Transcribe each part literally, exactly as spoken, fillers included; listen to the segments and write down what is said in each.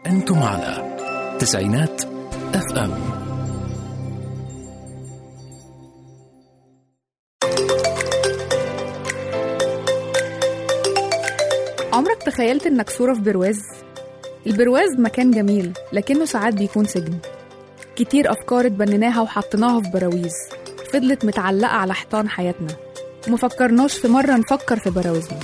أنتم على تسعينات اف ام. عمرك تخيلت إنك صورة في برواز؟ البرواز مكان جميل لكنه ساعات بيكون سجن. كتير أفكار اتبنيناها وحطيناها في براويز فضلت متعلقة على حيطان حياتنا ومفكرناش في مرة نفكر في براويزنا.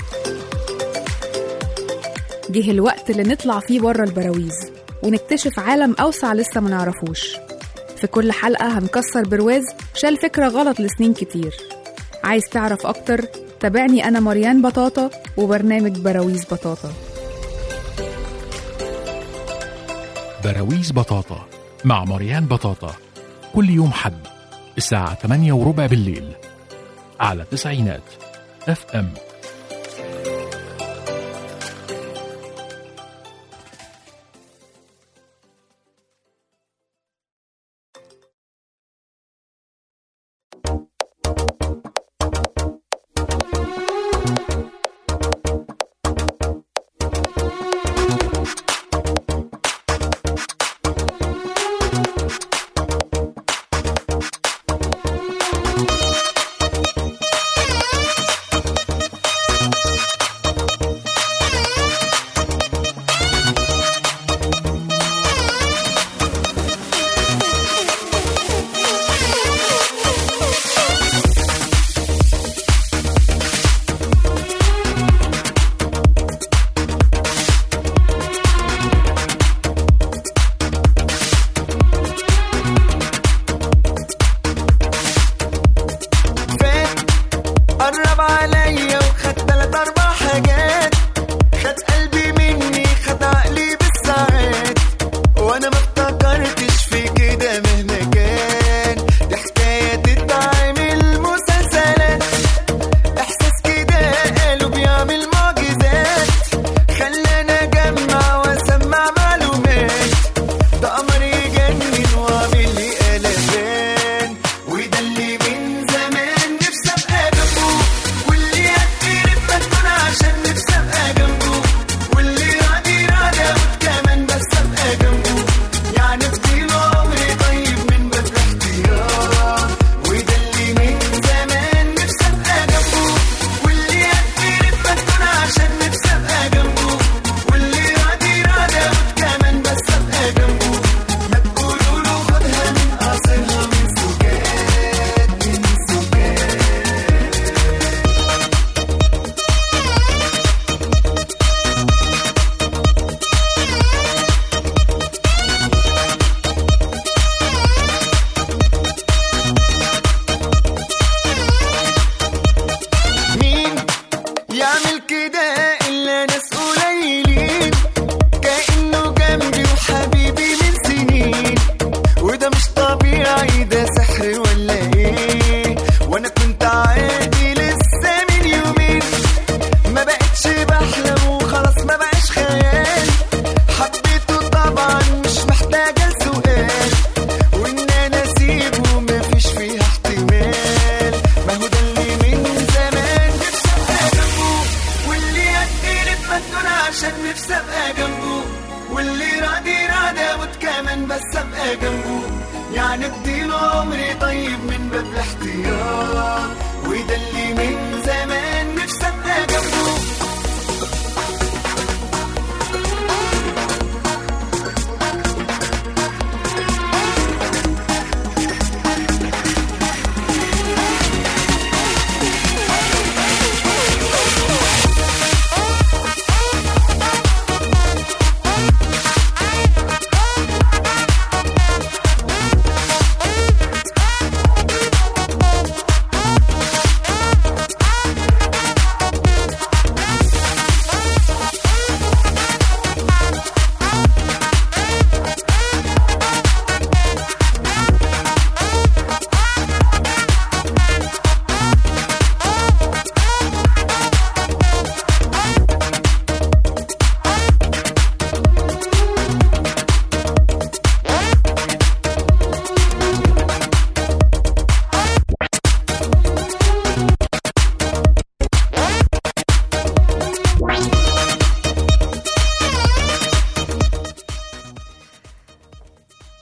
جه الوقت اللي نطلع فيه برا البراويز ونكتشف عالم أوسع لسه ما نعرفوش. في كل حلقة هنكسر برواز شال فكرة غلط لسنين كتير. عايز تعرف أكتر؟ تابعني أنا مريان بطاطا وبرنامج براويز بطاطا. براويز بطاطا مع مريان بطاطا كل يوم حد الساعة ثمانية وربع بالليل على تسعينات اف ام.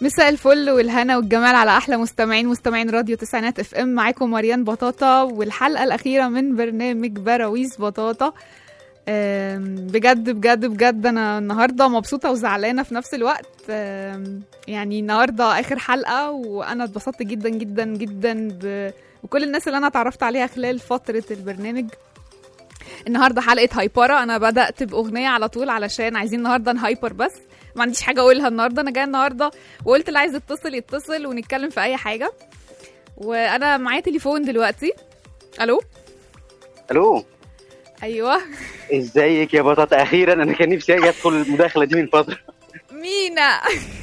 مساء الفل والهنا والجمال على احلى مستمعين مستمعين راديو تسعينات اف ام. معاكم مريان بطاطا والحلقه الاخيره من برنامج براويز بطاطا. بجد بجد بجد انا النهارده مبسوطه وزعلانه في نفس الوقت. يعني النهارده اخر حلقه وانا اتبسطت جدا جدا جدا بكل الناس اللي انا اتعرفت عليها خلال فتره البرنامج. النهارده حلقه هايبره، انا بدات باغنيه على طول علشان عايزين النهارده نهايبر، بس ما عنديش حاجه اقولها النهارده. انا جايه النهارده وقلت اللي عايز يتصل يتصل ونتكلم في اي حاجه. وانا معايا تليفون دلوقتي. الو الو. ايوه ازيك يا بطاطا؟ اخيرا انا كان نفسي اجي ادخل المداخله دي من فتره. مينا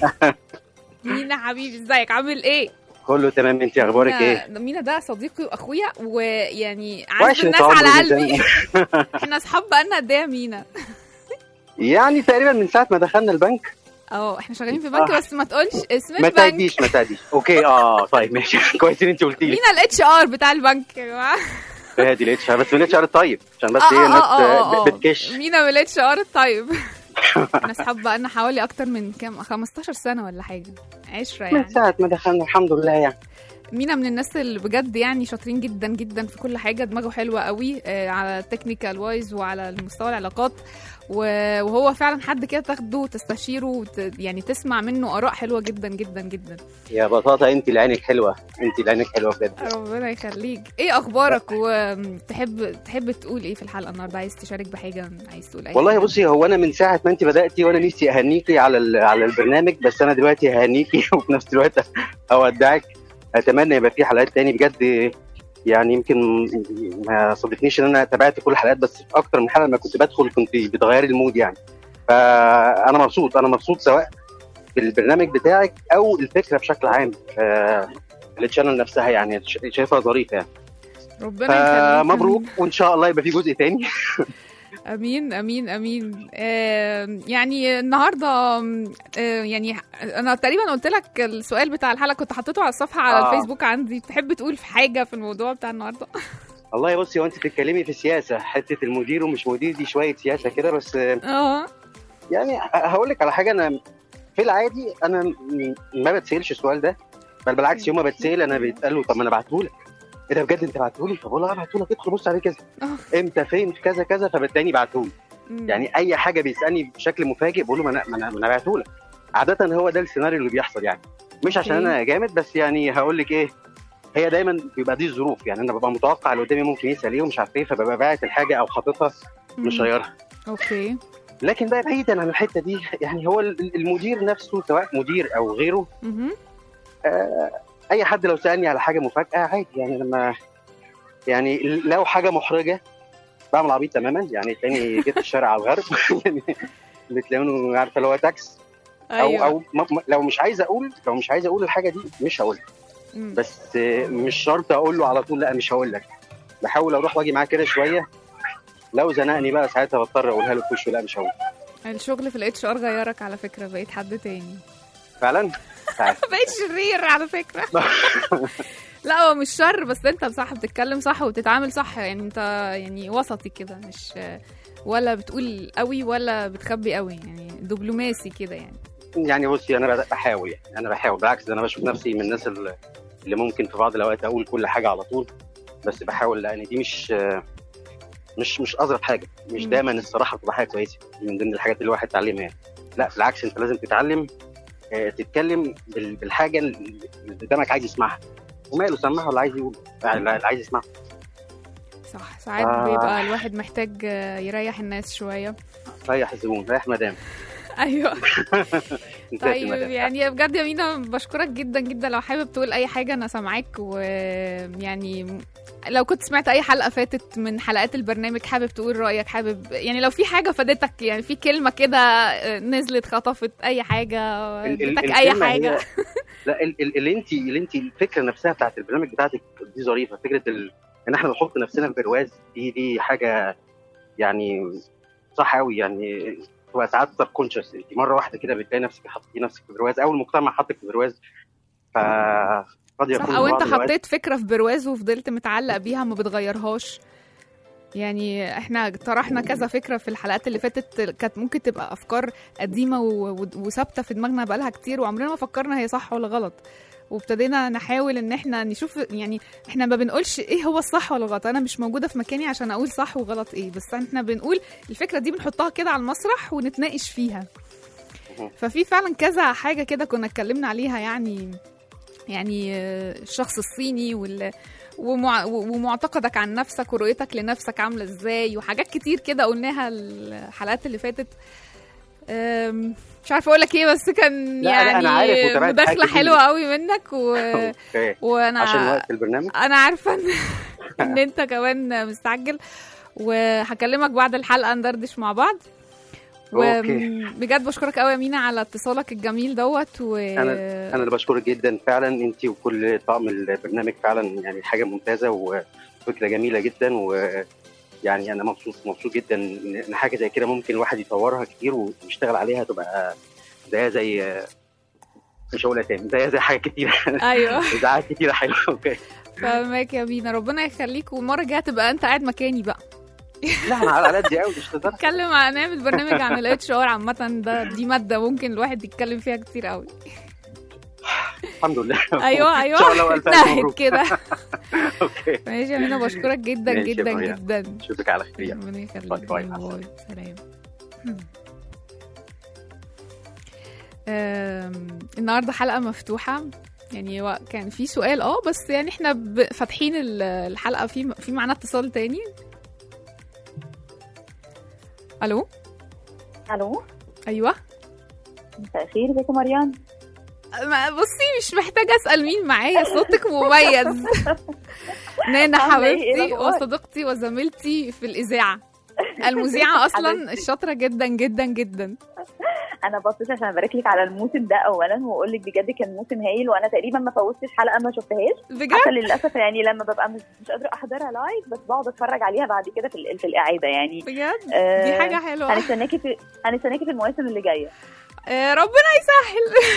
مينا حبيبي، ازيك؟ عامل ايه؟ كله تمام، انت اخبارك ايه؟ مينا ده صديقي واخويا ويعني عايز الناس طبعاً على قلبي. احنا اصحاب بقالنا قد ايه يا مينا؟ يعني تقريبا من ساعه ما دخلنا البنك. اه احنا شغالين في بنك. آه. بس ما تقولش اسم ما البنك. تعديش ما تعديش اوكي. اه طيب ماشي. كويس ان انت قلتي لي. مينا الاتش ار بتاع البنك يا جماعه. فادي الاتش ار، بس من الاتش ار الطيب عشان بس آه ايه الناس آه آه بتكش. مينا من الاتش ار الطيب. احنا اصحاب بقالنا حوالي اكتر من كام خمستاشر سنه ولا حاجه، عشرة يعني من ساعه ما دخلنا الحمد لله. يعني مينا من الناس اللي بجد يعني شاطرين جدا جدا في كل حاجه، دماغه حلوه قوي آه على التكنيكال وايز وعلى المستوى العلاقات، وهو فعلا حد كده تاخده وتستشيره وت... يعني تسمع منه اراء حلوه جدا جدا جدا. يا بطاطا انت اللي عينك حلوه، انت اللي عينك حلوه بجد. ربنا يخليك. ايه اخبارك؟ وتحب تحب تقول ايه في الحلقه النهارده؟ عايز تشارك بحاجه؟ عايز تقول اي والله حاجة؟ بصي، هو انا من ساعه ما انت بداتي وانا نفسي اهنيكي على على البرنامج، بس انا دلوقتي ههنيكي وفي نفس الوقت اودعك. اتمنى يبقى في حلقات تاني بجد. يعني يمكن ما صدفنيش ان انا تابعت كل الحلقات، بس في اكتر من حلقه ما كنت بدخل كنت بتغيري المود يعني. فانا مبسوط انا مبسوط سواء في البرنامج بتاعك او الفكره بشكل عام. التشانل نفسها يعني شايفها ظريفه يعني. ربنا يخليك. مبروك، وان شاء الله يبقى في جزء تاني. امين امين امين. آه يعني النهارده آه يعني انا تقريبا قلت لك السؤال بتاع الحلقه كنت حطيته على الصفحه على آه. الفيسبوك عندي. تحب تقول في حاجه في الموضوع بتاع النهارده؟ والله بصي، وانت بتتكلمي في السياسه، حته المدير ومش مدير دي شويه سياسه كده بس. اه يعني هقول لك على حاجه. انا في العادي انا ما بتسالش السؤال ده، بل بالعكس يوم ما بتسال انا بيتقال له طب ما انا بعتهولك. ايه ده بجد انت بعتهولي؟ طب والله بعتهولك، ادخل بص عليه كذا امتى فين كذا كذا، فبالتالي بعتهولي. يعني اي حاجه بيسالني بشكل مفاجئ بقول له ما انا ما انا بعتهولك. عاده هو ده السيناريو اللي بيحصل يعني، مش عشان انا جامد بس يعني هقول لك ايه، هي دايما بيبقى دي الظروف. يعني انا ببقى متوقع اللي قدامي ممكن يسال ايه ومش عارف ايه، فببقى باعت الحاجه او حاططها مش غيرها. اوكي. لكن بقى بعيدا عن الحته دي، يعني هو المدير نفسه سواء مدير او غيره، آه اي حد لو سالني على حاجه مفاجاه عادي. يعني لما يعني لو حاجه محرجه بعمل عبيط تماما. يعني تاني جيت الشارع على الغرب يعني بتلاقوني عارفه اللي هو تاكس. أيوة. او او لو مش عايز اقول لو مش عايز اقول الحاجه دي مش هقولها. بس مش شرط اقول له على طول لا مش هقول لك. بحاول اروح واجي معاه كده شويه. لو زنقني بقى ساعتها بضطر اقولها له في وشه لا مش هقول. الشغل في الاتش ار غيرك على فكره، بقيت حد تاني فعلا. بقيت شرير على فكره. لا هو مش شر، بس انت صح بتتكلم صح وبتتعامل صح. يعني انت يعني وسطي كده، مش ولا بتقول قوي ولا بتخبي قوي، يعني دبلوماسي كده يعني. يعني بصي انا بحاول يعني انا بحاول بالعكس، انا بشوف نفسي من الناس اللي ممكن في بعض الاوقات اقول كل حاجه على طول، بس بحاول لان دي مش مش مش اظرف حاجه. مش دايما الصراحه بتبقى حاجه كويسه، من ضمن الحاجات اللي الواحد يتعلمها يعني. لا بالعكس، انت لازم تتعلم تتكلم بالحاجه اللي قدامك عايز يسمعها، وماله سمعها ولا عايز يقول اللي عايز يسمعها. صح. ساعات آه. بيبقى الواحد محتاج يريح الناس شويه. ريح الزبون، ريح مدام. ايوه. طيب يعني بجد يا مينا بشكرك جدا جدا. لو حابب تقول اي حاجه انا سامعاك، ويعني لو كنت سمعت اي حلقه فاتت من حلقات البرنامج حابب تقول رايك، حابب يعني لو في حاجه فادتك، يعني في كلمه كده نزلت خطفت اي حاجه ادتك اي حاجه. لا اللي انت اللي انت الفكره نفسها بتاعت البرنامج بتاعتك دي ظريفه. فكره ال... ان احنا نحط نفسنا في برواز دي دي حاجه يعني صح قوي. يعني هو ساعات سب كونشس، انت مره واحده كده بتلاقي نفسك حاطين نفسك في برواز او المجتمع حاطك في برواز. ف او انت حطيت فكره في برواز وفضلت متعلق بيها ما بتغيرهاش. يعني احنا طرحنا كذا فكرة في الحلقات اللي فاتت، كانت ممكن تبقى افكار قديمة وثابتة في دماغنا بقالها كتير وعمرنا ما فكرنا هي صح ولا غلط، وابتدينا نحاول ان احنا نشوف. يعني احنا ما بنقولش ايه هو الصح ولا الغلط، انا مش موجودة في مكاني عشان اقول صح وغلط ايه، بس احنا بنقول الفكرة دي بنحطها كده على المسرح ونتناقش فيها. ففي فعلا كذا حاجة كده كنا اتكلمنا عليها، يعني يعني الشخص الصيني وال ومع... ومعتقدك عن نفسك ورؤيتك لنفسك عاملة ازاي، وحاجات كتير كده قلناها الحلقات اللي فاتت. مش عارفه اقول لك ايه، بس كان يعني مداخله حلوه قوي منك و... وانا عشان وقت البرنامج انا عارفه ان, إن انت كمان مستعجل، وهكلمك بعد الحلقه ندردش مع بعض. وبجد بشكرك قوي يا مينا على اتصالك الجميل دوت و... انا انا اللي بشكرك جدا فعلا، انت وكل طاقم البرنامج، فعلا يعني حاجه ممتازه وفكره جميله جدا، ويعني انا مبسوط مبسوط جدا ان حاجه زي كده ممكن الواحد يطورها كتير ويشتغل عليها، تبقى زي زي مش هقولها تاني زي زي حاجه كتير. ايوه اذاعات كتيره حلوه. اوكي فاهمك يا مينا، ربنا يخليك، والمره الجايه تبقى انت قاعد مكاني بقى. لا انا على قد قوي مش تقدر نتكلم عن نعمل برنامج عن الاتش ار عامه، ده دي ماده ممكن الواحد يتكلم فيها كتير قوي. الحمد لله. ايوه ايوه نهت كده. اوكي ماشي يا مينا، بشكرك جدا جدا جدا. اشوفك على خير. ربنا يخليك. باي باي. سلام. النهارده حلقه مفتوحه، يعني كان في سؤال اه بس يعني احنا فاتحين الحلقه في في معانا اتصال تاني. الو الو ايوه مساء الخير، ازيك يا مريان؟ بصي مش محتاجه اسال مين معايا، صوتك مميز. نانا حبيبتي وصديقتي وزميلتي في الاذاعه، المذيعه اصلا الشاطره جدا جدا جدا. انا بصيت عشان ابارك لك على الموسم ده اولا، واقول لك بجد كان موسم هايل، وانا تقريبا ما فوتش حلقه ما شفتهاش بجد حتى للاسف، يعني لما ببقى مش, مش قادره احضرها لايف بس بقعد اتفرج عليها بعد كده في, في الاعاده يعني. بجد آه دي حاجه حلوه. هنستناكي في هنستناكي في المواسم اللي جايه. آه ربنا يسهل.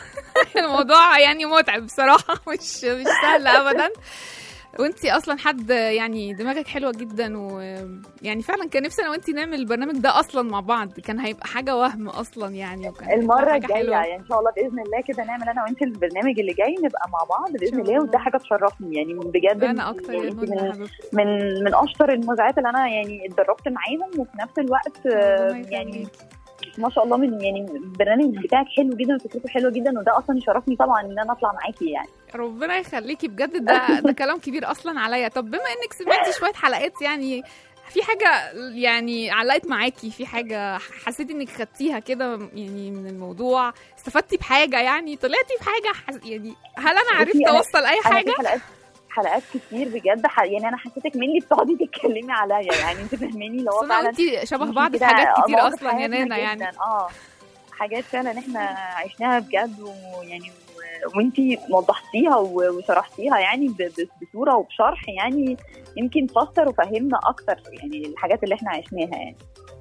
الموضوع يعني متعب بصراحه، مش مش سهل ابدا، وانتي اصلا حد يعني دماغك حلوه جدا، ويعني فعلا كان نفسنا وانتي نعمل البرنامج ده اصلا مع بعض، كان هيبقى حاجه وهم اصلا يعني، وكان المره الجايه يعني ان شاء الله باذن الله كده نعمل انا وانتي البرنامج اللي جاي نبقى مع بعض باذن الله، وده حاجه تشرفني يعني بجد. انا اكتر يعني من, من من اشطر المذيعات اللي انا يعني اتدربت معاهم، وفي نفس الوقت يعني ما شاء الله من يعني البرنامج بتاعك حلو جدا وفكرته حلوه جدا، وده اصلا يشرفني طبعا ان انا اطلع معاكي يعني. ربنا يخليكي بجد، ده ده كلام كبير اصلا عليا. طب بما انك سمعتي شويه حلقات، يعني في حاجه يعني علقت معاكي، في حاجه حسيتي انك خدتيها كده يعني من الموضوع، استفدتي بحاجه يعني، طلعتي بحاجه يعني، هل انا عرفت اوصل اي حاجه؟ حلقات حلقات كتير بجد يعني، انا حسيتك مني بتقعدي تتكلمي عليا يعني، انت فاهماني اللي هو فعلا انت شبه بعض في حاجات كتير اصلا يا نانا يعني. اه حاجات فعلا احنا عشناها بجد، ويعني وانتي وضحتيها وشرحتيها يعني بصوره وبشرح يعني، يمكن فسر وفهمنا اكتر يعني الحاجات اللي احنا عشناها يعني.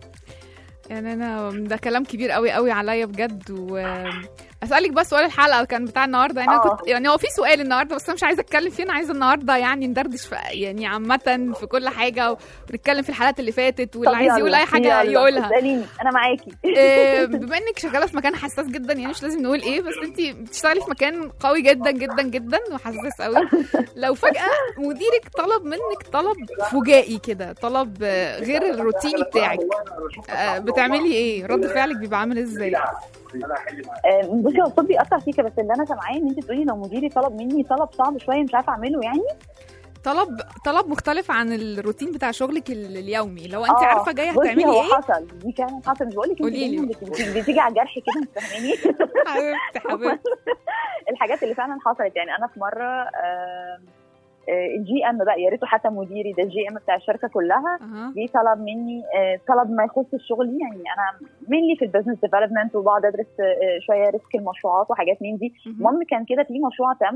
يعني انا ده كلام كبير قوي قوي عليا بجد. واسالك بس سؤال الحلقه كان بتاع النهارده يعني، انا كنت يعني هو في سؤال النهارده بس انا مش عايزه اتكلم فيه، انا عايزه النهارده يعني ندردش في يعني عامه في كل حاجه، ونتكلم في الحلقات اللي فاتت، واللي عايز يقول اي حاجه يقولها. اساليني انا معاكي. بما انك شغاله في مكان حساس جدا يعني، مش لازم نقول ايه، بس انت بتشتغلي في مكان قوي جدا جدا جدا وحساس قوي، لو فجاه مديرك طلب منك طلب فجائي كده، طلب غير الروتيني بتاعك، بتعملي ايه؟ رد فعلك بيبقى عامل ازاي؟ بصي هو الصوت بيقطع فيكي، بس اللي انا سامعاه ان انت تقولي لو مديري طلب مني طلب صعب شويه مش عارفه اعمله يعني، طلب طلب مختلف عن الروتين بتاع شغلك اليومي، لو انت عارفه جايه هتعملي ايه؟ ايه؟ حصل دي كان حصل، مش بقول لك انت بتيجي على الجرح كده، انت فاهماني؟ حبيبتي حبيبتي الحاجات اللي فعلا حصلت يعني، انا في مره الجي ام بقى، يا ريته حتى مديري ده الجي ام بتاع الشركه كلها جه أه. طلب مني طلب ما يخص الشغل يعني، انا مني في البزنس ديفلوبمنت وبقعد ادرس شويه ريسك المشروعات وحاجات من دي. المهم كان كده في مشروع تم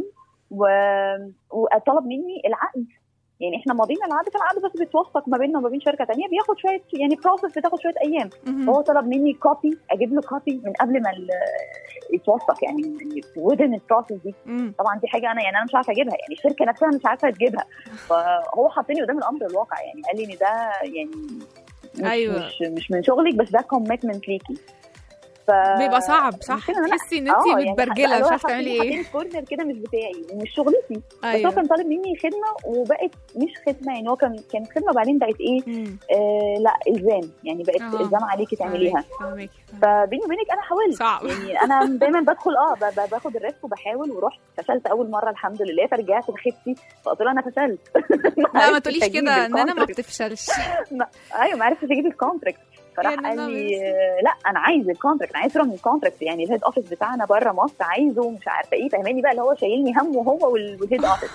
وطلب مني العقد، يعني احنا ماضيين العقد، في العقد بس بيتوثق ما بيننا وما بين شركه ثانيه، بياخد شويه يعني بروسس، بتاخد شويه ايام. هو طلب مني كوبي، اجيب له كوبي من قبل ما يتوثق يعني within البروسس دي. مم. طبعا دي حاجه انا يعني انا مش عارفه اجيبها، يعني الشركه نفسها مش عارفه تجيبها، فهو حاطيني قدام الامر الواقع، يعني قال لي ان ده يعني مش أيوة. مش, مش من شغلك بس ده كوميتمنت ليكي. ف... بيبقى صعب صح، تحسي ان انت متبرجله مش عارفه تعملي ايه. كورنر كده مش بتاعي ومش شغلتي. أيوة. بس هو كان طالب مني خدمه وبقت مش خدمه، يعني هو كان كانت خدمه بعدين بقت ايه آه لا الزام، يعني بقت أوه. الزام عليكي تعمليها. فبيني وبينك انا حاولت صعب. يعني انا دايما بدخل اه باخد الريسك وبحاول، ورحت فشلت اول مره الحمد لله، فرجعت لخدتي فقلت له انا فشلت. لا ما تقوليش كده ان انا ما بتفشلش. ايوه ما عرفتش اجيب الكونتراكت، فراح قال لي لا انا عايز الكونتراكت، انا عايز من الكونتراكت، يعني الهيد اوفيس بتاعنا بره مصر عايزه مش عارفه ايه، فهماني بقى اللي هو شايلني هم وهو والهيد اوفيس.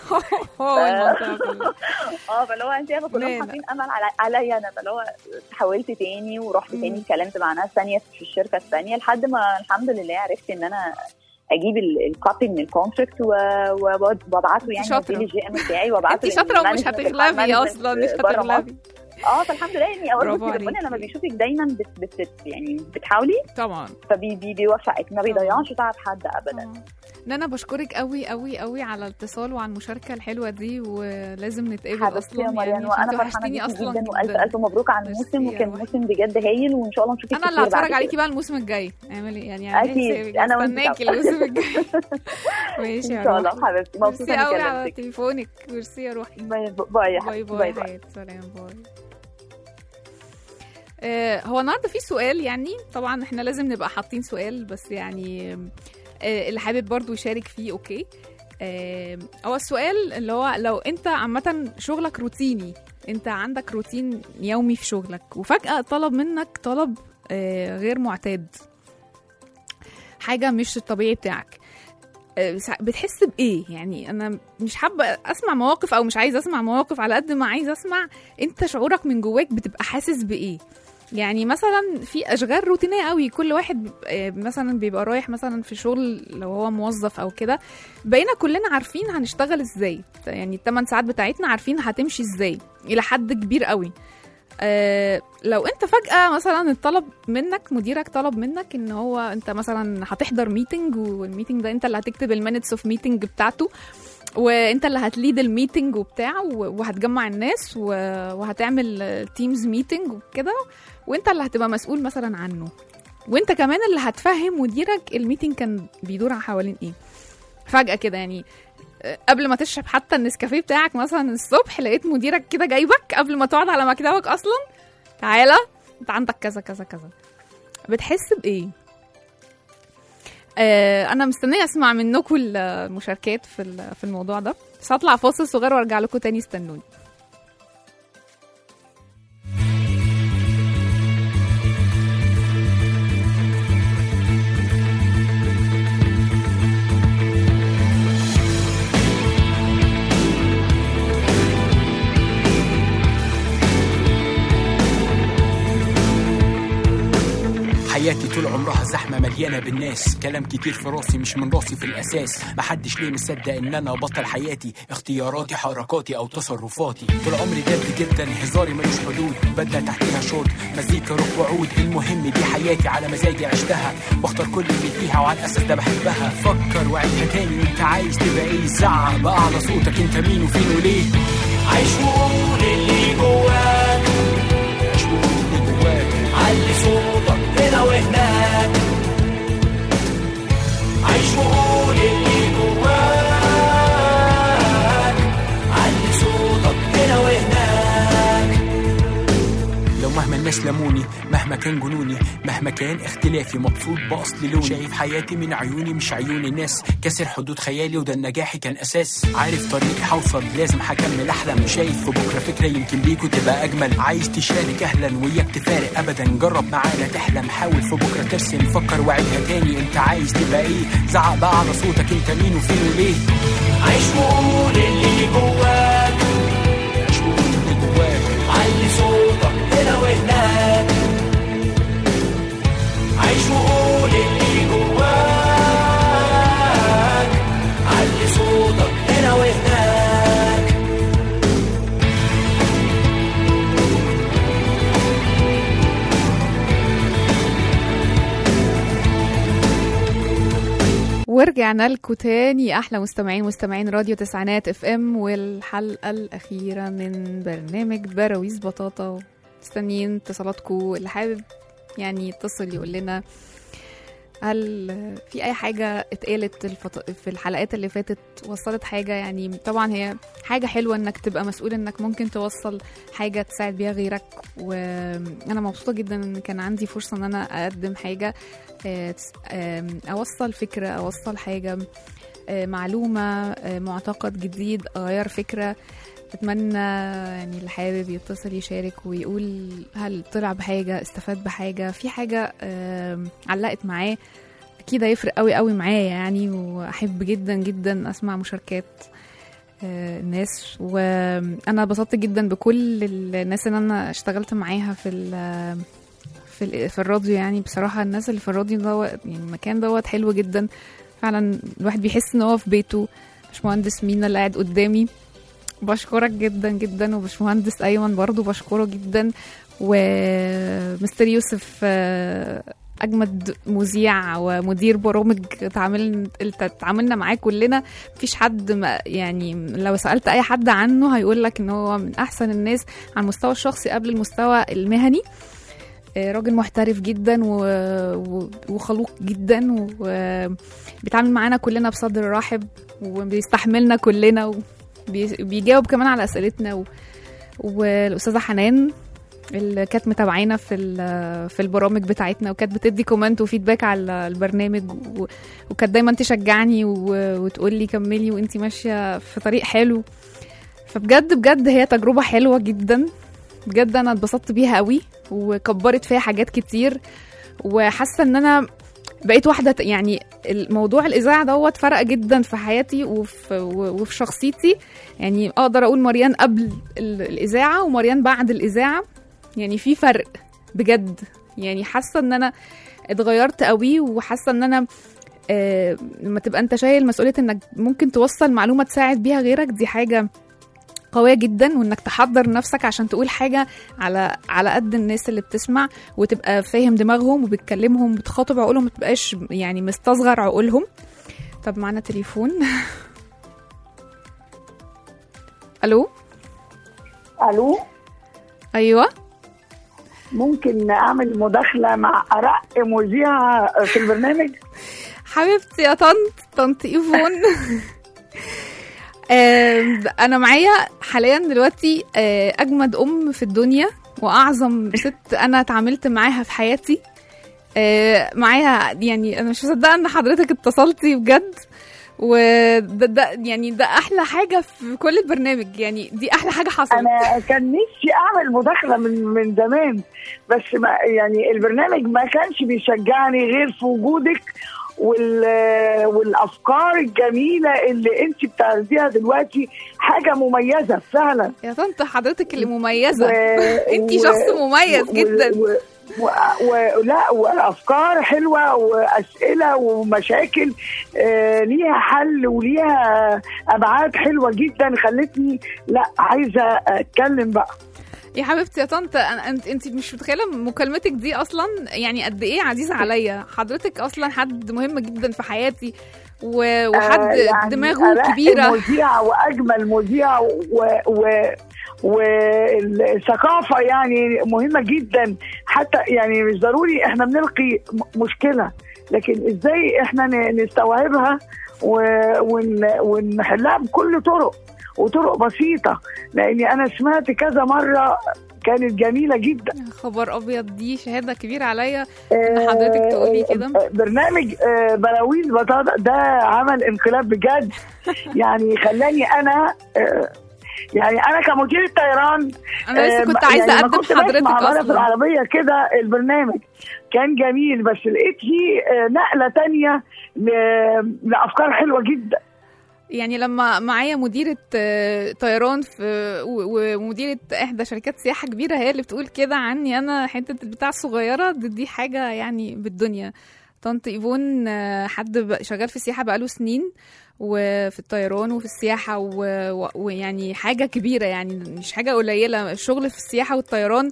اه فاللي هو انت يا كلهم حاطين امل عليا انا، فاللي هو حاولت تاني ورحت تاني اتكلمت مع ناس ثانيه في الشركه الثانيه لحد ما الحمد لله عرفت ان انا اجيب الكوبي من الكونتراكت وابعته يعني للجي ام بتاعي وابعته. انت شاطره ومش هتغلبي اصلا، مش هتغلبي. اه فالحمد لله يعني اوقات ربنا لما بيشوفك دايما بت بت يعني بتحاولي طبعا، فبيوفقك، ما بيضيعش تعب حد ابدا. ان انا بشكرك قوي قوي قوي على الاتصال وعلى المشاركه الحلوه دي، ولازم نتقابل اصلا يعني. يعني وانا فرحانه اصلا جدا والف الف مبروك على الموسم، وكان موسم بجد هايل، وان شاء الله نشوفك انا اللي هتفرج عليكي بقى الموسم الجاي. اعملي يعني اكيد انا مستناكي الموسم الجاي. ماشي ان شاء الله حبيبتي، مبسوطه انك كلمتك على تليفونك. ميرسي يا روحي. باي باي باي باي, باي. سلام باي. آه هو النهارده في سؤال، يعني طبعا احنا لازم نبقى حاطين سؤال، بس يعني آه اللي حابب برضو يشارك فيه اوكي. آه هو السؤال اللي هو لو انت عامه شغلك روتيني، انت عندك روتين يومي في شغلك، وفجأة طلب منك طلب آه غير معتاد، حاجه مش الطبيعي بتاعك، آه بتحس بايه؟ يعني انا مش حابه اسمع مواقف او مش عايزه اسمع مواقف على قد ما عايزه اسمع انت شعورك من جواك بتبقى حاسس بايه. يعني مثلا في اشغال روتينيه قوي، كل واحد مثلا بيبقى رايح مثلا في شغل لو هو موظف او كده، بقينا كلنا عارفين هنشتغل ازاي، يعني الثمان ساعات بتاعتنا عارفين هتمشي ازاي الى حد كبير قوي. أه لو انت فجأة مثلا الطلب منك، مديرك طلب منك ان هو انت مثلا هتحضر ميتنج، والميتنج ده انت اللي هتكتب المينتس اوف ميتنج بتاعته، وانت اللي هتليد الميتنج وبتاع، وهتجمع الناس وهتعمل تيمز ميتنج وكده، وانت اللي هتبقى مسؤول مثلا عنه، وانت كمان اللي هتفهم مديرك الميتنج كان بيدور حوالين ايه. فجأة كده يعني قبل ما تشرب حتى النسكافيه بتاعك مثلا الصبح، لقيت مديرك كده جايبك قبل ما تقعد على مكتبك اصلا، تعالى انت عندك كذا كذا كذا، بتحس بايه؟ آه انا مستنيه اسمع منكم المشاركات في في الموضوع ده، بس هطلع فاصل صغير وارجع لكم تاني، استنوني. حياتي طول عمرها زحمة مليانة بالناس، كلام كتير في راسي مش من راسي في الأساس، محدش ليه مصدق إن أنا بطل حياتي، اختياراتي حركاتي أو تصرفاتي، طول عمري جد جدا هزاري ملوش حدود، بدلة تحتها شوط مزيكا روح وعود، المهم دي حياتي على مزاجي عشتها، بختار كل اللي فيها وعلى الأساس ده بحبها، فكر وعيدها تاني أنت عايز تبقى إيه، زعق بقى على صوتك أنت مين وفين وليه، عيش وقول اللي جواك، عيش وقول اللي جواك، علي صوتك هنا وهناك، عيش وقول اللي جواك، علي صوتك هنا وهناك. لو مهما الناس لموني، مهما كان جنوني، مهما كان اختلافي، مبسوط بأصل لوني، شايف حياتي من عيوني مش عيون الناس، كسر حدود خيالي وده النجاحي كان أساس، عارف طريقي هوصل لازم هكمل أحلم، شايف في بكرة فكرة يمكن بيكو تبقى أجمل، عايز تشارك أهلا وياك تفارق أبدا، جرب معانا تحلم، حاول في بكرة ترسم، فكر وعيدها تاني أنت عايز تبقى إيه، زعق بقى على صوتك أنت مين وفين وليه، عيش وقول اللي جواك، عيش وقول اللي جواك، علي صوتك هنا وهناك، عيش وقول اللي جواك، علي صوتك هنا وهناك. ورجعنا لكم تاني احلى مستمعين مستمعين راديو تسعينات اف ام، والحلقه الاخيره من برنامج براويز بطاطا. مستنيين اتصالاتكم، اللي حابب يعني يتصل يقول لنا هل في اي حاجه اتقالت الفط... في الحلقات اللي فاتت وصلت حاجه. يعني طبعا هي حاجه حلوه انك تبقى مسؤول انك ممكن توصل حاجه تساعد بيها غيرك، وانا مبسوطه جدا ان كان عندي فرصه ان انا اقدم حاجه، اوصل فكره، اوصل حاجه، معلومه، معتقد جديد، اغير فكره. اتمنى يعني اللي حابب يتصل يشارك ويقول هل طلع بحاجه، استفاد بحاجه، في حاجه علقت معاه. اكيد هيفرق قوي قوي معايا يعني، واحب جدا جدا اسمع مشاركات الناس. وانا اتبسطت جدا بكل الناس اللي انا اشتغلت معاها في في في الراديو. يعني بصراحه الناس اللي في الراديو دوت يعني المكان دوت حلو جدا فعلا، الواحد بيحس ان هو في بيته. باشمهندس مينا اللي قاعد قدامي بشكرك جدا جدا، وباشمهندس ايمن برضو بشكره جدا، ومستر يوسف اجمد مذيع ومدير برامج تعامل تعاملنا معاه كلنا. مفيش حد ما يعني لو سالت اي حد عنه هيقول لك ان هو من احسن الناس على المستوى الشخصي قبل المستوى المهني. راجل محترف جدا وخلوق جدا، وبيتعامل معانا كلنا بصدر رحب، وبيستحملنا كلنا، وبيجاوب كمان على اسئلتنا. و... والاستاذه حنان اللي كانت متابعينا في في البرامج بتاعتنا، وكانت بتدي كومنت وفيدباك على البرنامج، و... وكانت دايما تشجعني و... وتقول لي كملي وانتي ماشيه في طريق حلو. فبجد بجد هي تجربه حلوه جدا بجد، انا اتبسطت بيها قوي، وكبرت فيها حاجات كتير، وحاسه ان انا بقيت واحده. يعني الموضوع الاذاعه دوت فرق جدا في حياتي وفي, وفي شخصيتي. يعني اقدر اقول مريان قبل الاذاعه ومريان بعد الاذاعه، يعني في فرق بجد. يعني حاسه ان انا اتغيرت قوي، وحاسه ان انا آه لما تبقى انت شايل مسؤوليه انك ممكن توصل معلومه تساعد بيها غيرك، دي حاجه قوية جدا. وانك تحضر نفسك عشان تقول حاجة على على قد الناس اللي بتسمع، وتبقى فاهم دماغهم وبتكلمهم بتخاطب عقولهم، متبقاش يعني مستصغر عقولهم. طب معنا تليفون. الو الو ايوه، ممكن اعمل مداخلة مع ارق مذيعة في البرنامج؟ حبيبتي يا طنط طنط ايفون. انا معايا حاليا دلوقتي اجمد ام في الدنيا واعظم ست انا اتعاملت معاها في حياتي. معايا يعني انا مش مصدقه ان حضرتك اتصلتي بجد، وده ده يعني ده احلى حاجه في كل البرنامج. يعني دي احلى حاجه حصلت. انا كان نفسي اعمل مداخله من من زمان، بس ما يعني البرنامج ما كانش بيشجعني غير في وجودك والافكار الجميله اللي انت بتعرضيها دلوقتي. حاجه مميزه فعلا يا طنط، حضرتك اللي مميزه. انت شخص مميز و... جدا و... و... و... لا وافكار حلوه واسئله ومشاكل آه ليها حل وليها ابعاد حلوه جدا، خلتني لا عايزه اتكلم بقى. يا حبيبتي يا طنط، انت انت مش متخيله مكالمتك دي اصلا يعني قد ايه عزيزه عليا. حضرتك اصلا حد مهم جدا في حياتي، وحد آه يعني دماغه كبيره، مذيع واجمل مذيع والثقافه يعني مهمه جدا. حتى يعني مش ضروري احنا بنلقي مشكله، لكن ازاي احنا نستوعبها ونحلها بكل طرق وطرق بسيطة، لأني أنا سمعت كذا مرة كانت جميلة جدا. خبر أبيض، دي شهادة كبيرة عليا إن حضرتك تقولي كده. برنامج براويز بطاطا ده عمل انقلاب بجد. يعني خلاني أنا يعني أنا كمدير الطيران أنا لسه كنت عايزة يعني أقدم حضرتك أصلا في العربية كده. البرنامج كان جميل، بس لقيت فيه نقلة تانية لأفكار حلوة جدا. يعني لما معايا مديرة طيران في ومديرة إحدى شركات سياحة كبيرة هي اللي بتقول كده عني أنا، حتة البتاع الصغيرة دي, دي حاجة يعني بالدنيا. طنط إيفون حد شغال في السياحة بقاله سنين، وفي الطيران وفي السياحة، ويعني حاجة كبيرة يعني مش حاجة قليلة. الشغل في السياحة والطيران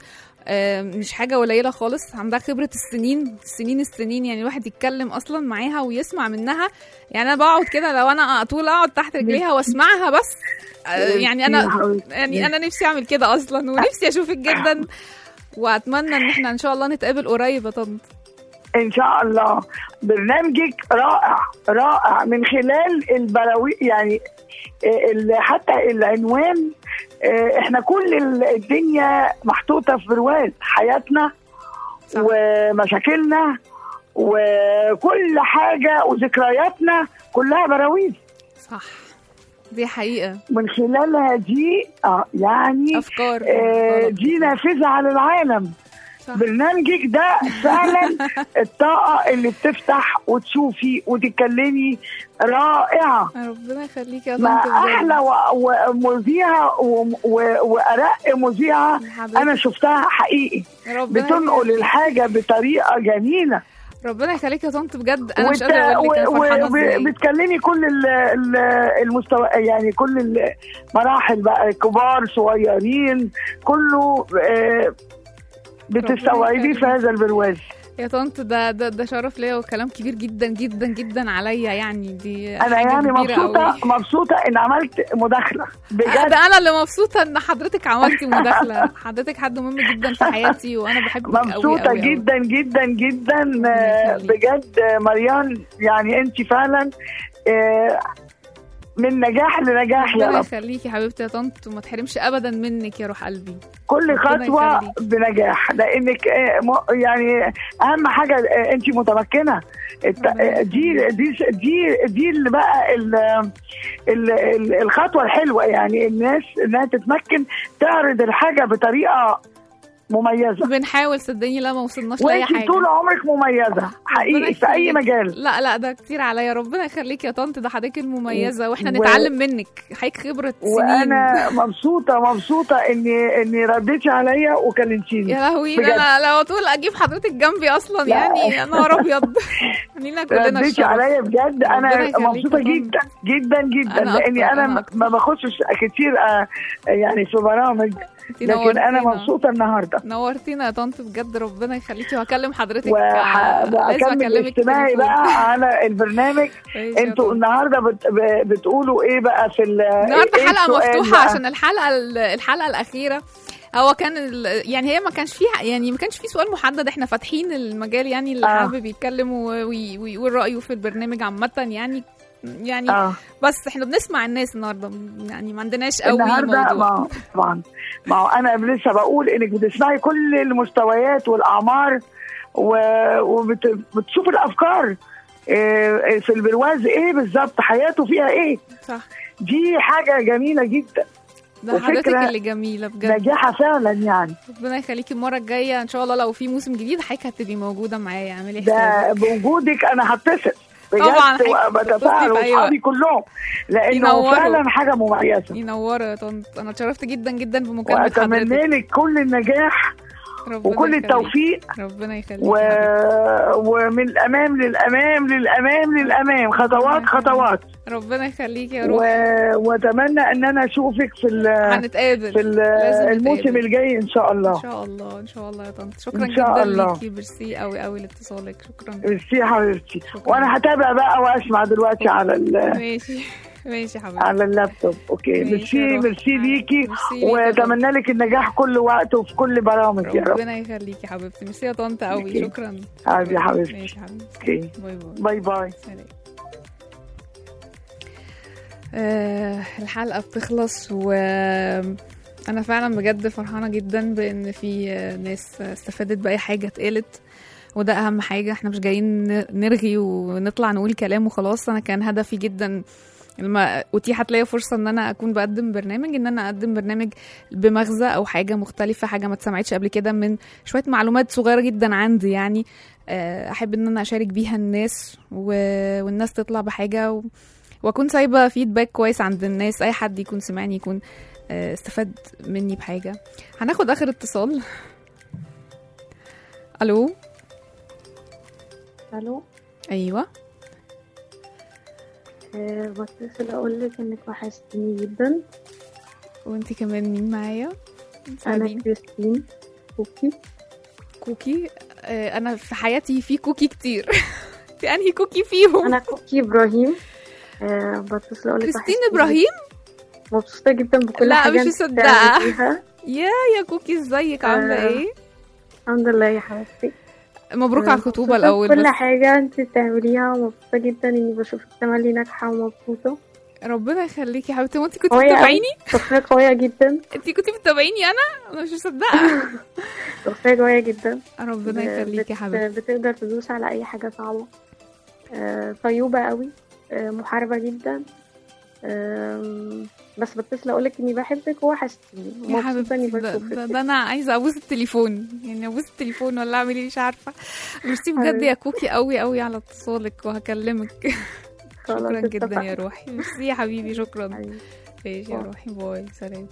مش حاجه قليله خالص، عندها خبره السنين السنين السنين، يعني الواحد يتكلم اصلا معاها ويسمع منها. يعني انا بقعد كده لو انا طول اقعد تحت رجليها واسمعها بس، يعني انا يعني انا نفسي اعمل كده اصلا، ونفسي اشوفك جدا، واتمنى ان احنا ان شاء الله نتقابل قريب يا طنط. ان شاء الله. برنامجك رائع رائع من خلال البراوي، يعني حتى العنوان، احنا كل الدنيا محطوطه في برواز حياتنا، صح. ومشاكلنا وكل حاجه وذكرياتنا كلها براويز، صح، دي حقيقه. من خلالها دي اه يعني افكار آه دي نافذه على العالم. صح. برنامجك ده فعلا الطاقه اللي بتفتح وتشوفي وتتكلمي رائعه. ربنا يخليك يا طنط. ما احلى ومذيعه وارق مذيعه انا شفتها حقيقي، بتنقل الحاجه بطريقه جميله. ربنا يخليك يا طنط بجد. انا مش قادره اقول لك انا فرحانه ازاي. بتكلمي كل المستوى، يعني كل المراحل بقى، كبار صغيرين كله بتستوعبيه في هذا البرواز يا طنط. ده ده ده شرف ليا وكلام كبير جدا جدا جدا عليا، يعني دي انا يعني مبسوطه قوي. مبسوطه ان عملت مداخله بجد. ده انا اللي مبسوطه ان حضرتك عملتي مداخله. حضرتك حد مهم جدا في حياتي وانا بحبك قوي. مبسوطه قوي جدا قوي. جدا جدا بجد مريان، يعني انت فعلا من نجاح لنجاح يا رب. ربنا يخليكي يا حبيبتي يا طنط، وما تحرمش ابدا منك يا روح قلبي. كل خطوه بنجاح، لانك يعني اهم حاجه انت متمكنه. دي دي دي دي اللي بقى ال ال الخطوه الحلوه، يعني الناس انها تتمكن تعرض الحاجه بطريقه مميزه. بنحاول صدقيني، لا ما وصلناش لاي حاجه. وانت طول عمرك مميزه حقيقي في اي مجال. لا لا ده كتير عليا. ربنا يخليك يا طنط، ده حضرتك المميزه واحنا و... نتعلم منك، حضرتك خبره سنين. وانا مبسوطه مبسوطه اني اني رديتي عليا وكلمتيني. يا لهوي، انا لو طول اجيب حضرتك جنبي اصلا لا. يعني يا نهار ابيض. خلينا كلنا رديتي عليا بجد. انا مبسوطه جدا جدا جدا، لاني انا, أنا ما باخدش كتير يعني في برامج، لكن انا مبسوطه النهارده. نورتينا يا طنط بجد، ربنا يخليكي. وهكلم حضرتك واكمل استماعي بقى على البرنامج. انتوا النهارده بت... بتقولوا ايه بقى في النهارده؟ إيه حلقه مفتوحه بقى؟ عشان الحلقه الحلقه الاخيره هو كان ال... يعني هي ما كانش فيها، يعني ما كانش في سؤال محدد، احنا فاتحين المجال، يعني اللي آه. حابب يتكلم ويقول رايه في البرنامج عامه، يعني يعني آه. بس احنا بنسمع الناس النهارده، يعني ما عندناش قوي النهارده. ما طبعا ما هو انا لسه بقول انك بتسمعي كل المستويات والاعمار وبتشوف الافكار في البرواز ايه بالظبط، حياته فيها ايه. صح. دي حاجه جميله جدا. ده حضرتك اللي جميله بجد، نجاحه فعلا يعني. ربنا يخليكي. المره الجايه ان شاء الله لو في موسم جديد حضرتك هتبقي موجوده معايا. اعملي حسابك. ده بوجودك انا هتصل بجد وبتفاعل واصحابي كلهم، لانه فعلا حاجه مميزه. ينوروا يا طنط، انا اتشرفت جدا جدا بمكالمه حضرتك، واتمنى لك كل النجاح وكل يخليك. التوفيق. ربنا يخليك. و... ومن الامام للامام للامام للامام، خطوات خطوات. ربنا يخليك يا روح. و... واتمنى ان انا اشوفك في ال... هنتقابل في ال... الموسم الجاي ان شاء الله. ان شاء الله ان شاء الله يا طنط. شكرا جدا ليكي، ميرسي قوي قوي لاتصالك. شكرا. ميرسي يا حبيبتي. وانا هتابع بقى واسمع دلوقتي على ال... ماشي ماشي يا حبيبتي، على اللابتوب. اوكي، ميرسي ميرسي ليكي، واتمنى لك النجاح كل وقت وفي كل برامج يا رب. ربنا يخليكي يا حبيبتي. ميرسي يا طنط قوي. شكرا حبيبي يا حبيبتي. ماشي يا حبيبتي. اوكي، باي باي. باي باي. سلام. آه الحلقه بتخلص، وانا فعلا بجد فرحانه جدا بان في ناس استفادت باي حاجه اتقالت، وده اهم حاجه. احنا مش جايين نرغي ونطلع نقول كلام وخلاص. انا كان هدفي جدا لما اتيحت ليا فرصه ان انا اكون بقدم برنامج، ان انا اقدم برنامج بمغزى او حاجه مختلفه، حاجه ما اتسمعتش قبل كده، من شويه معلومات صغيره جدا عندي، يعني احب ان انا اشارك بيها الناس والناس تطلع بحاجه و... واكون سايبه فيدباك كويس عند الناس. اي حد يكون سمعني يكون استفاد مني بحاجه. هناخد اخر اتصال. الو. الو. ايوه. أه بتصل اقول لك انك وحشتيني جدا. وانتي كمان. مين معايا؟ انا كريستين. كوكي. كوكي. آه، انا في حياتي في كوكي كتير. في انهي كوكي فيهم؟ انا كوكي ابراهيم. أه بتصل اقول لك كريستين ابراهيم. مبسوطه جدا بكل لا حاجه مش انت مصدقه. بتعمليها. يا يا كوكي ازيك عامله آه، ايه؟ الحمد لله يا حبيبتي. مبروك على الخطوبه مبسوطة الاول. بكل بس حاجه انت بتعمليها ومبسوطه جدا اني بشوفك تملي ناجحه ومبسوطه. ربنا يخليكي يا حبيبتي. وانت كنت قوية بتتابعيني؟ شخصيه قويه جدا. انت كنت بتتابعيني انا؟ انا مش مصدقه. شخصيه قويه جدا. ربنا يخليكي يا بت- حبيبتي. بتقدر تدوس على اي حاجه صعبه. آه، طيوبه قوي. آه، محاربه جدا. آم، بس بتصل اقولك اني بحبك وحشتيني يا ومبسوطه اني حبيبتي ده, بشوفك. ده, ده انا عايزه ابوس التليفون، يعني ابوس التليفون ولا اعمل ايه مش عارفه. ميرسي بجد يا كوكي قوي قوي على اتصالك وهكلمك. شكرا جدا يا روحي. ميرسي يا حبيبي. شكرا. ماشي يا روحي. باي. سلام.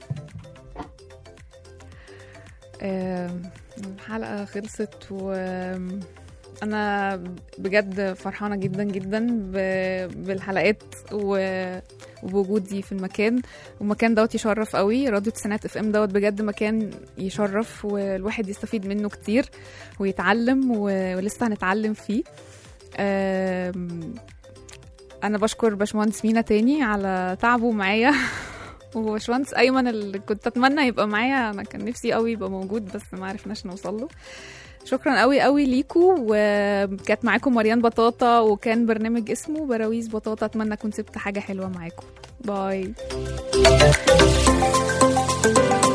آم، الحلقه خلصت و انا بجد فرحانه جدا جدا ب- بالحلقات و- وبوجودي في المكان. والمكان دوت يشرف قوي. راديو تسعينات اف ام دوت بجد مكان يشرف والواحد يستفيد منه كتير ويتعلم و- ولسه هنتعلم فيه. آم، انا بشكر باشمهندس مينا تاني على تعبه معايا. وباشمهندس ايمن اللي كنت اتمنى يبقى معايا، انا كان نفسي قوي يبقى موجود بس ما عرفناش نوصل له. شكرا قوي قوي ليكو. وكانت معاكم مريان بطاطا وكان برنامج اسمه براويز بطاطا. اتمنى كنت سبت حاجه حلوه معاكم. باي.